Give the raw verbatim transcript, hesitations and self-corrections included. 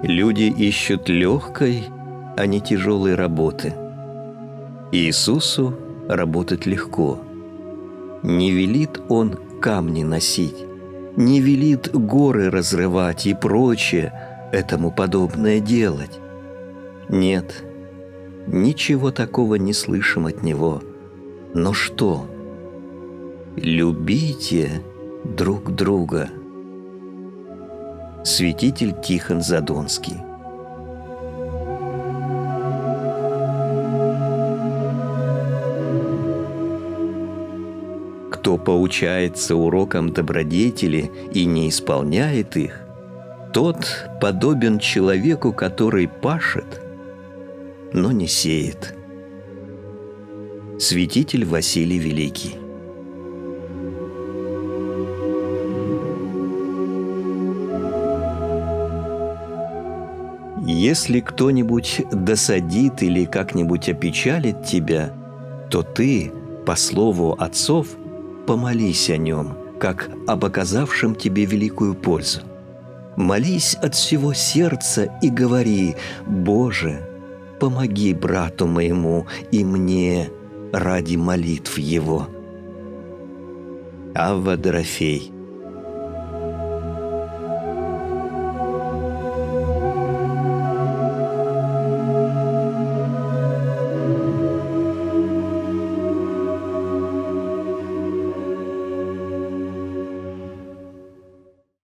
Люди ищут легкой, а не тяжелой работы. Иисусу работать легко. Не велит Он камни носить, не велит горы разрывать и прочее этому подобное делать. Нет, ничего такого не слышим от Него. Но что? Любите друг друга. Святитель Тихон Задонский. Кто поучается урокам добродетели и не исполняет их, тот подобен человеку, который пашет, но не сеет. Святитель Василий Великий. Если кто-нибудь досадит или как-нибудь опечалит тебя, то ты, по слову отцов, помолись о нем, как об оказавшем тебе великую пользу. Молись от всего сердца и говори: «Боже, помоги брату моему и мне ради молитв его». Авва Дорофей.